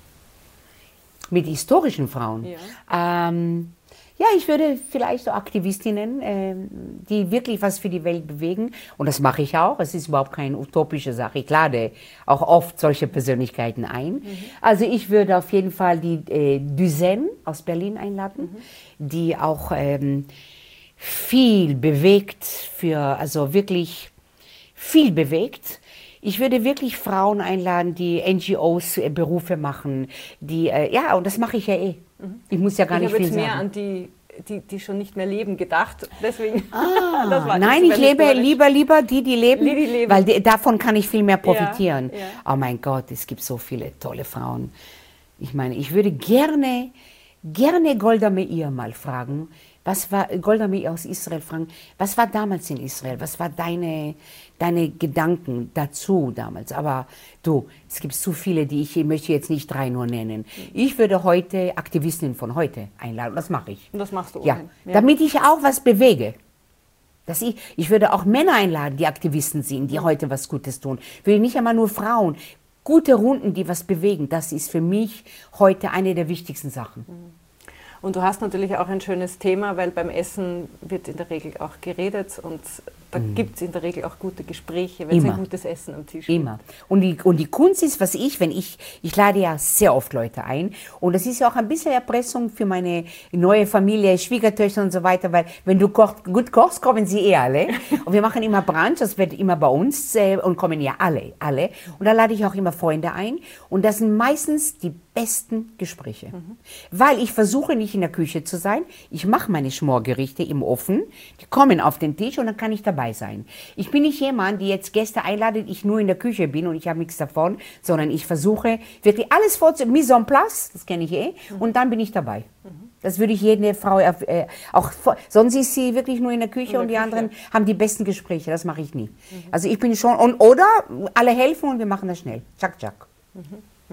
Mit historischen Frauen? Ja, ähm, ja, ich würde vielleicht so Aktivistinnen, äh, die wirklich was für die Welt bewegen. Und das mache ich auch. Es ist überhaupt keine utopische Sache. Ich lade auch oft solche Persönlichkeiten ein. Mhm. Also ich würde auf jeden Fall die äh, Duzen aus Berlin einladen, mhm. die auch ähm, viel bewegt, für, also wirklich viel bewegt. Ich würde wirklich Frauen einladen, die N G Os äh, Berufe machen, die, äh, ja, und das mache ich ja eh. Mhm. Ich muss ja gar ich nicht viel sagen. Ich habe jetzt mehr an die, die, die schon nicht mehr leben, gedacht. Deswegen. Ah, das war nein, ich lebe lieber, lieber die, die leben, die, die leben. weil die, davon kann ich viel mehr profitieren. Ja, ja. Oh mein Gott, es gibt so viele tolle Frauen. Ich meine, ich würde gerne, gerne Golda Meir mal fragen, was war, Golda Meir aus Israel fragen, was war damals in Israel? Was war deine, deine Gedanken dazu damals? Aber du, es gibt so viele, die ich, ich möchte jetzt nicht drei nur nennen. Ich würde heute Aktivistinnen von heute einladen, das mache ich. Und das machst du auch. Ja, ja, damit ich auch was bewege. Dass ich, ich würde auch Männer einladen, die Aktivisten sind, die ja. heute was Gutes tun. Ich würde nicht einmal nur Frauen. Gute Runden, die was bewegen, das ist für mich heute eine der wichtigsten Sachen. Mhm. Und du hast natürlich auch ein schönes Thema, weil beim Essen wird in der Regel auch geredet, und da mm. gibt es in der Regel auch gute Gespräche, wenn es ein gutes Essen am Tisch gibt. Immer. Und die, und die Kunst ist, was ich, wenn ich, ich lade ja sehr oft Leute ein, und das ist ja auch ein bisschen Erpressung für meine neue Familie, Schwiegertöchter und so weiter, weil wenn du koch, gut kochst, kommen sie eh alle. Und wir machen immer Brunch, das wird immer bei uns, äh, und kommen ja alle, alle. Und da lade ich auch immer Freunde ein, und das sind meistens die besten Gespräche. Mhm. Weil ich versuche nicht in der Küche zu sein, ich mache meine Schmorgerichte im Ofen, die kommen auf den Tisch und dann kann ich dabei sein. Ich bin nicht jemand, die jetzt Gäste einladet, ich nur in der Küche bin und ich habe nichts davon, sondern ich versuche wirklich alles vorzubereiten, mise en place, das kenne ich eh, mhm. und dann bin ich dabei. Mhm. Das würde ich jede Frau, äh, auch, sonst ist sie wirklich nur in der Küche in der und die Küche. Anderen haben die besten Gespräche, das mache ich nie. Mhm. Also ich bin schon, und, oder alle helfen und wir machen das schnell, tschak, tschak. Mhm. Mhm.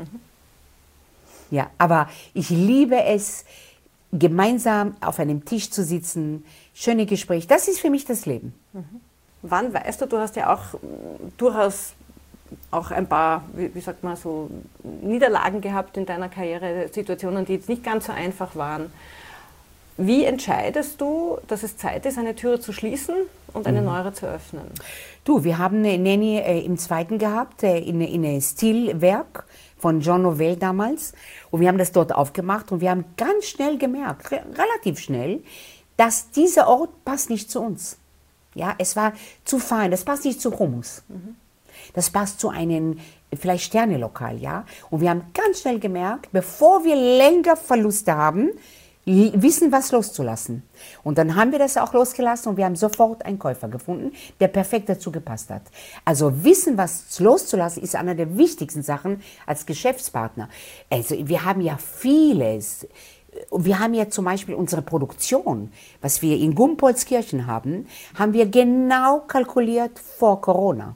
Ja, aber ich liebe es, gemeinsam auf einem Tisch zu sitzen, schöne Gespräche. Das ist für mich das Leben. Mhm. Wann weißt du, du hast ja auch durchaus auch ein paar, wie, wie sagt man, so Niederlagen gehabt in deiner Karriere, Situationen, die jetzt nicht ganz so einfach waren. Wie entscheidest du, dass es Zeit ist, eine Türe zu schließen und eine Mhm. neue zu öffnen? Du, wir haben eine Nanny äh, im zweiten gehabt, äh, in, in einem Stilwerk von Jean Nouvel damals. Und wir haben das dort aufgemacht und wir haben ganz schnell gemerkt, re relativ schnell, dass dieser Ort passt nicht zu uns. Ja, es war zu fein, das passt nicht zu Hummus. Mhm. Das passt zu einem vielleicht Sternelokal, ja. Und wir haben ganz schnell gemerkt, bevor wir länger Verluste haben, wissen, was loszulassen. Und dann haben wir das auch losgelassen und wir haben sofort einen Käufer gefunden, der perfekt dazu gepasst hat. Also wissen, was loszulassen, ist einer der wichtigsten Sachen als Geschäftspartner. Also wir haben ja vieles. Wir haben ja zum Beispiel unsere Produktion, was wir in Gumpoldskirchen haben, haben wir genau kalkuliert vor Corona.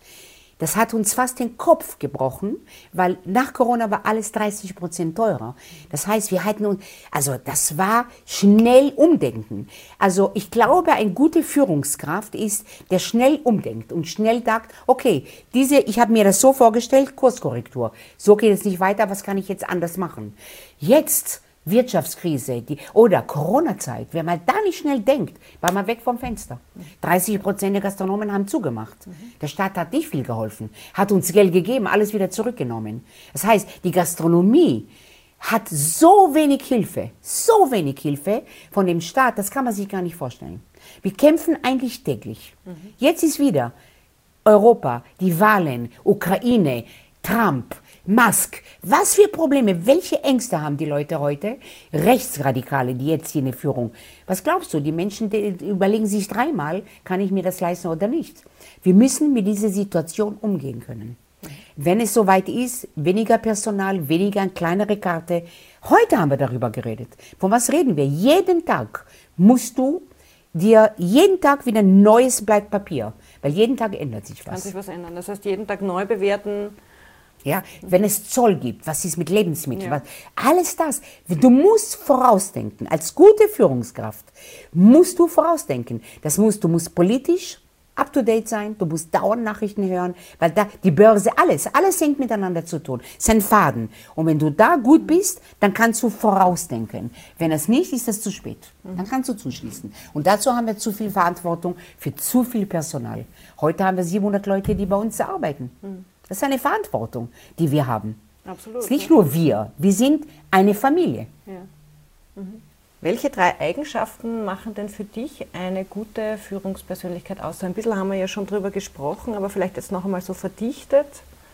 Das hat uns fast den Kopf gebrochen, weil nach Corona war alles dreißig Prozent teurer. Das heißt, wir hatten uns, also das war schnell umdenken. Also ich glaube, eine gute Führungskraft ist, der schnell umdenkt und schnell sagt, okay, diese, ich habe mir das so vorgestellt, Kurskorrektur. So geht es nicht weiter, was kann ich jetzt anders machen? Jetzt Wirtschaftskrise die, oder Corona-Zeit, wenn man da nicht schnell denkt, war man weg vom Fenster. dreißig Prozent der Gastronomen haben zugemacht. Mhm. Der Staat hat nicht viel geholfen, hat uns Geld gegeben, alles wieder zurückgenommen. Das heißt, die Gastronomie hat so wenig Hilfe, so wenig Hilfe von dem Staat, das kann man sich gar nicht vorstellen. Wir kämpfen eigentlich täglich. Mhm. Jetzt ist wieder Europa, die Wahlen, Ukraine, Trump, Musk, was für Probleme, welche Ängste haben die Leute heute? Rechtsradikale, die jetzt hier in der Führung. Was glaubst du, die Menschen die überlegen sich dreimal, kann ich mir das leisten oder nicht? Wir müssen mit dieser Situation umgehen können. Wenn es soweit ist, weniger Personal, weniger eine kleinere Karte. Heute haben wir darüber geredet. Von was reden wir? Jeden Tag musst du dir jeden Tag wieder ein neues Blatt Papier, weil jeden Tag ändert sich was. Kann sich was ändern. Das heißt, jeden Tag neu bewerten. Ja, wenn es Zoll gibt, was ist mit Lebensmitteln, Ja. was, alles das. Du musst vorausdenken. Als gute Führungskraft musst du vorausdenken. Das musst, du musst politisch up to date sein, du musst dauernd Nachrichten hören, weil da die Börse, alles, alles hängt miteinander zu tun. Es ist ein Faden. Und wenn du da gut bist, dann kannst du vorausdenken. Wenn es nicht, ist es zu spät. Dann kannst du zuschließen. Und dazu haben wir zu viel Verantwortung für zu viel Personal. Heute haben wir siebenhundert Leute, die bei uns arbeiten. Das ist eine Verantwortung, die wir haben. Absolut. Es ist nicht ja. nur wir, wir sind eine Familie. Ja. Mhm. Welche drei Eigenschaften machen denn für dich eine gute Führungspersönlichkeit aus? Ein bisschen haben wir ja schon drüber gesprochen, aber vielleicht jetzt noch einmal so verdichtet.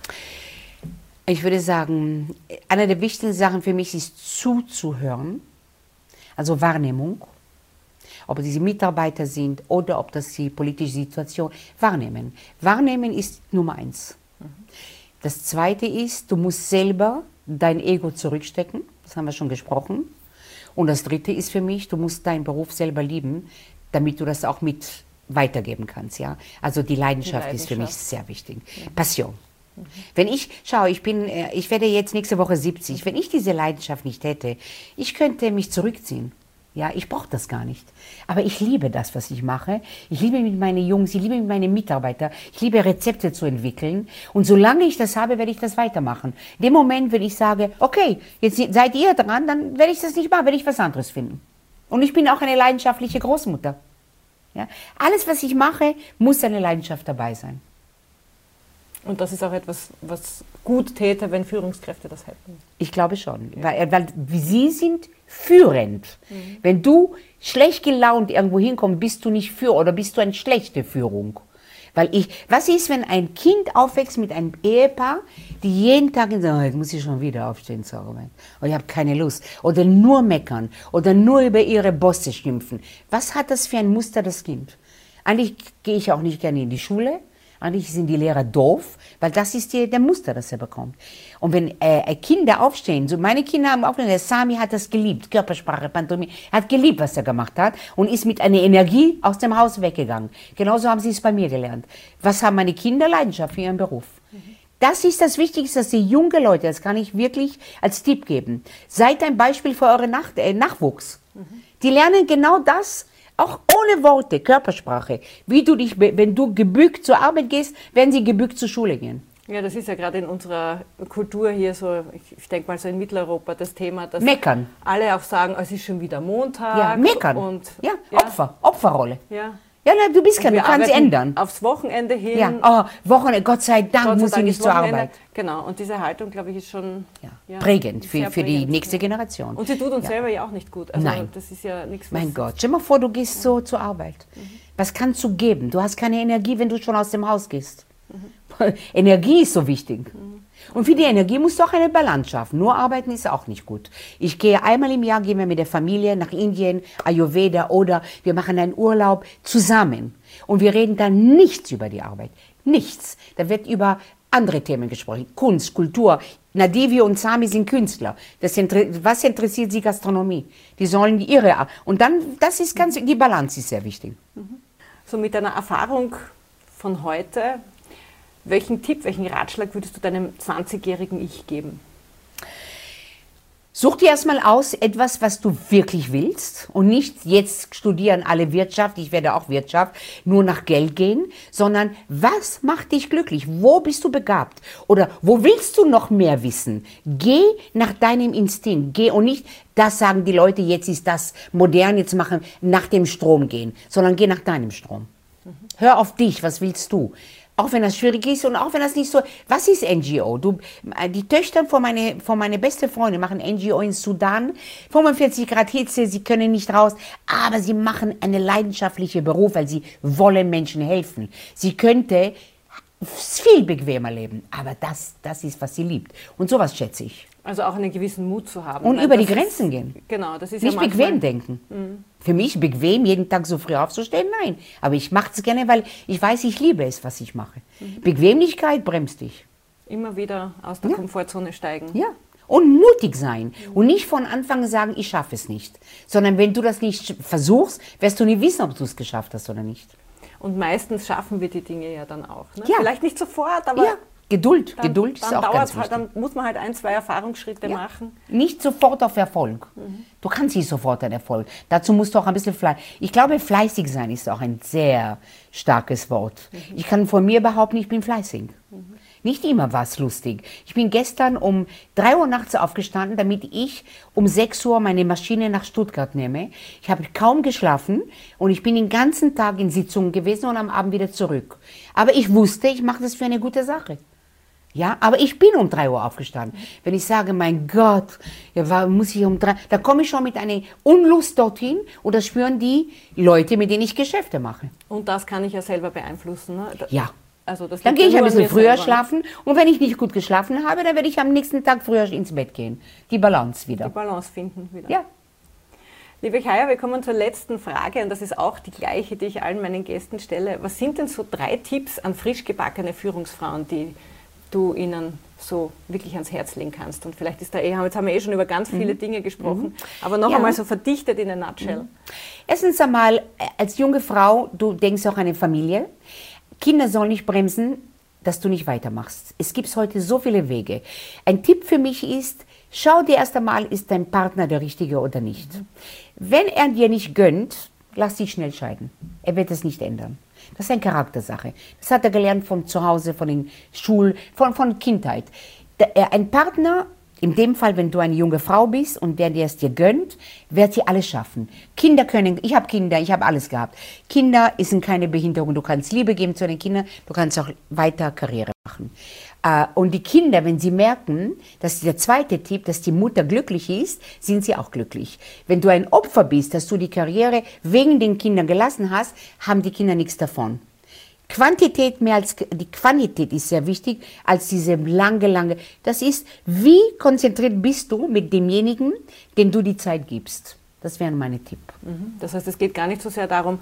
Ich würde sagen, eine der wichtigsten Sachen für mich ist zuzuhören, also Wahrnehmung. Ob es die Mitarbeiter sind oder ob das die politische Situation, wahrnehmen. Wahrnehmen ist Nummer eins. Das Zweite ist, du musst selber dein Ego zurückstecken, das haben wir schon gesprochen. Und das Dritte ist für mich, du musst deinen Beruf selber lieben, damit du das auch mit weitergeben kannst. Ja? Also die Leidenschaft, Die ist für mich Leidenschaft. sehr wichtig. Ja. Passion. Mhm. Wenn ich, schau, ich bin, ich werde jetzt nächste Woche siebzig, wenn ich diese Leidenschaft nicht hätte, ich könnte mich zurückziehen. Ja, ich brauche das gar nicht. Aber ich liebe das, was ich mache. Ich liebe mit meinen Jungs, ich liebe mit meinen Mitarbeitern. Ich liebe Rezepte zu entwickeln. Und solange ich das habe, werde ich das weitermachen. In dem Moment, wenn ich sage, okay, jetzt seid ihr dran, dann werde ich das nicht machen, werde ich was anderes finden. Und ich bin auch eine leidenschaftliche Großmutter. Ja? Alles, was ich mache, muss eine Leidenschaft dabei sein. Und das ist auch etwas, was gut täte, wenn Führungskräfte das hätten. Ich glaube schon, ja. weil, weil sie sind führend. Mhm. Wenn du schlecht gelaunt irgendwo hinkommst, bist du nicht für oder bist du eine schlechte Führung. Weil ich, was ist, wenn ein Kind aufwächst mit einem Ehepaar, die jeden Tag sagen, oh, jetzt muss ich schon wieder aufstehen zur Arbeit. Oder ich habe keine Lust. Oder nur meckern. Oder nur über ihre Bosse schimpfen. Was hat das für ein Muster, das Kind? Eigentlich gehe ich auch nicht gerne in die Schule. Eigentlich sind die Lehrer doof, weil das ist die, der Muster, das er bekommt. Und wenn äh, Kinder aufstehen, so meine Kinder haben aufgestehen, der Sami hat das geliebt, Körpersprache, Pantomime, er hat geliebt, was er gemacht hat und ist mit einer Energie aus dem Haus weggegangen. Genauso haben sie es bei mir gelernt. Was haben meine Kinder? Leidenschaft für ihren Beruf. Mhm. Das ist das Wichtigste, dass die jungen Leute, das kann ich wirklich als Tipp geben, seid ein Beispiel für euren Nach äh, Nachwuchs. Mhm. Die lernen genau das, auch ohne Worte, Körpersprache. Wie du dich, wenn du gebückt zur Arbeit gehst, werden sie gebückt zur Schule gehen. Ja, das ist ja gerade in unserer Kultur hier so, ich, ich denke mal so in Mitteleuropa, das Thema, dass Meckern. alle auch sagen, es ist schon wieder Montag. Ja, meckern. Und, ja, ja. Opfer, Opferrolle. Ja. Ja, na, du bist kein, du kannst ändern. Aufs Wochenende hin. Ja, oh, Wochenende, Gott sei Dank Gott sei muss Dank ich nicht ist zur Wochenende. Arbeit. Genau, und diese Haltung, glaube ich, ist schon Ja, ja, prägend für, sehr für die prägend. nächste Generation. Und sie tut uns ja. selber ja auch nicht gut. Also Nein. das ist ja nichts, was... Mein Gott, stell dir mal vor, du gehst so zur Arbeit. Mhm. Was kannst du geben? Du hast keine Energie, wenn du schon aus dem Haus gehst. Mhm. Energie ist so wichtig. Mhm. Und für die Energie musst du auch eine Balance schaffen. Nur arbeiten ist auch nicht gut. Ich gehe einmal im Jahr, gehen wir mit der Familie nach Indien, Ayurveda oder wir machen einen Urlaub zusammen. Und wir reden dann nichts über die Arbeit. Nichts. Da wird über andere Themen gesprochen. Kunst, Kultur. Nadivi und Sami sind Künstler. Das was interessiert sie Gastronomie? Die sollen ihre... Und dann, das ist ganz... Die Balance ist sehr wichtig. So mit deiner Erfahrung von heute... Welchen Tipp, welchen Ratschlag würdest du deinem zwanzigjährigen Ich geben? Such dir erstmal aus, etwas, was du wirklich willst und nicht jetzt studieren alle Wirtschaft, ich werde auch Wirtschaft, nur nach Geld gehen, sondern was macht dich glücklich? Wo bist du begabt? Oder wo willst du noch mehr wissen? Geh nach deinem Instinkt, geh und nicht, das sagen die Leute, jetzt ist das modern, jetzt machen, nach dem Strom gehen, sondern geh nach deinem Strom. Mhm. Hör auf dich, was willst du? Auch wenn das schwierig ist und auch wenn das nicht so... Was ist N G O? Du, die Töchter von meiner von meine beste Freundin machen N G O in Sudan. fünfundvierzig Grad Hitze, sie können nicht raus. Aber sie machen einen leidenschaftlichen Beruf, weil sie wollen Menschen helfen. Sie könnte viel bequemer leben. Aber das, das ist, was sie liebt. Und sowas schätze ich. Also auch einen gewissen Mut zu haben. Und über die Grenzen ist, gehen. Genau, das ist nicht ja bequem denken. Mhm. Für mich bequem, jeden Tag so früh aufzustehen, nein. Aber ich mache es gerne, weil ich weiß, ich liebe es, was ich mache. Mhm. Bequemlichkeit bremst dich. Immer wieder aus der ja. Komfortzone steigen. Ja. Und mutig sein. Mhm. Und nicht von Anfang sagen, ich schaffe es nicht. Sondern wenn du das nicht versuchst, wirst du nie wissen, ob du es geschafft hast oder nicht. Und meistens schaffen wir die Dinge ja dann auch. Ne? Ja. Vielleicht nicht sofort, aber... Ja. Geduld, dann, Geduld ist dann auch ganz halt, wichtig. Dann muss man halt ein, zwei Erfahrungsschritte ja. machen. Nicht sofort auf Erfolg. Mhm. Du kannst nicht sofort einen Erfolg. Dazu musst du auch ein bisschen Fleiß. Ich glaube, fleißig sein ist auch ein sehr starkes Wort. Mhm. Ich kann von mir behaupten, ich bin fleißig. Mhm. Nicht immer war es lustig. Ich bin gestern um drei Uhr nachts aufgestanden, damit ich um sechs Uhr meine Maschine nach Stuttgart nehme. Ich habe kaum geschlafen und ich bin den ganzen Tag in Sitzungen gewesen und am Abend wieder zurück. Aber ich wusste, ich mache das für eine gute Sache. Ja, aber ich bin um drei Uhr aufgestanden. Wenn ich sage, mein Gott, ja, war, muss ich um drei, da komme ich schon mit einer Unlust dorthin und das spüren die Leute, mit denen ich Geschäfte mache. Und das kann ich ja selber beeinflussen. Ne? Da, ja. Also das dann gehe ich ein bisschen früher selber. schlafen und wenn ich nicht gut geschlafen habe, dann werde ich am nächsten Tag früher ins Bett gehen. Die Balance wieder. Die Balance finden wieder. Ja. Liebe Kaya, wir kommen zur letzten Frage und das ist auch die gleiche, die ich allen meinen Gästen stelle. Was sind denn so drei Tipps an frisch gebackene Führungsfrauen, die du ihnen so wirklich ans Herz legen kannst? Und vielleicht ist da eh, jetzt haben wir eh schon über ganz viele mhm. Dinge gesprochen, mhm. aber noch ja. einmal so verdichtet in a nutshell. Mhm. Erstens einmal, als junge Frau, du denkst auch an eine Familie. Kinder sollen nicht bremsen, dass du nicht weitermachst. Es gibt heute so viele Wege. Ein Tipp für mich ist, schau dir erst einmal, ist dein Partner der Richtige oder nicht. Mhm. Wenn er dir nicht gönnt, lass dich schnell scheiden. Er wird es nicht ändern. Das ist eine Charaktersache. Das hat er gelernt von zu Hause, von den Schulen, von, von Kindheit. Der, ein Partner, in dem Fall, wenn du eine junge Frau bist und der dir es dir gönnt, wird sie alles schaffen. Kinder können, ich habe Kinder, ich habe alles gehabt. Kinder sind keine Behinderung. Du kannst Liebe geben zu den Kindern, du kannst auch weiter Karriere machen. Und die Kinder, wenn sie merken, das ist der zweite Tipp, dass die Mutter glücklich ist, sind sie auch glücklich. Wenn du ein Opfer bist, dass du die Karriere wegen den Kindern gelassen hast, haben die Kinder nichts davon. Quantität mehr als die Quantität ist sehr wichtig als diese lange, lange. Das ist, wie konzentriert bist du mit demjenigen, dem du die Zeit gibst. Das wäre mein Tipp. Das heißt, es geht gar nicht so sehr darum,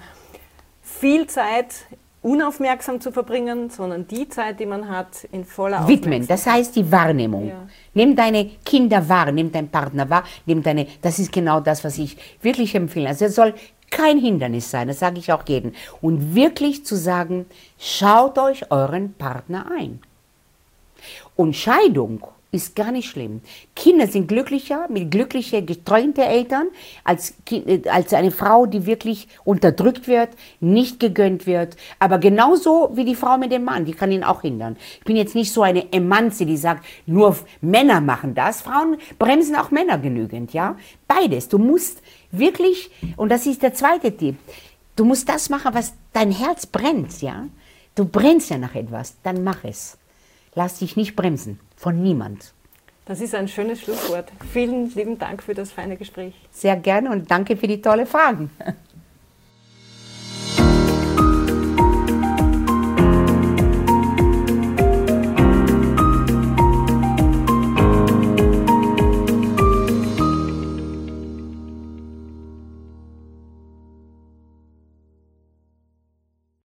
viel Zeit unaufmerksam zu verbringen, sondern die Zeit, die man hat, in voller Aufmerksamkeit. Widmen, das heißt die Wahrnehmung. Ja. Nimm deine Kinder wahr, nimm deinen Partner wahr, nimm deine, das ist genau das, was ich wirklich empfehle. Also es soll kein Hindernis sein, das sage ich auch jedem. Und wirklich zu sagen, schaut euch euren Partner ein. Und Scheidung ist gar nicht schlimm. Kinder sind glücklicher mit glücklichen, getreuten Eltern als, als eine Frau, die wirklich unterdrückt wird, nicht gegönnt wird. Aber genauso wie die Frau mit dem Mann, die kann ihn auch hindern. Ich bin jetzt nicht so eine Emanze, die sagt, nur Männer machen das. Frauen bremsen auch Männer genügend, ja. Beides. Du musst wirklich, und das ist der zweite Tipp, du musst das machen, was dein Herz brennt, ja. Du brennst ja nach etwas, dann mach es. Lass dich nicht bremsen, von niemand. Das ist ein schönes Schlusswort. Vielen lieben Dank für das feine Gespräch. Sehr gerne und danke für die tollen Fragen.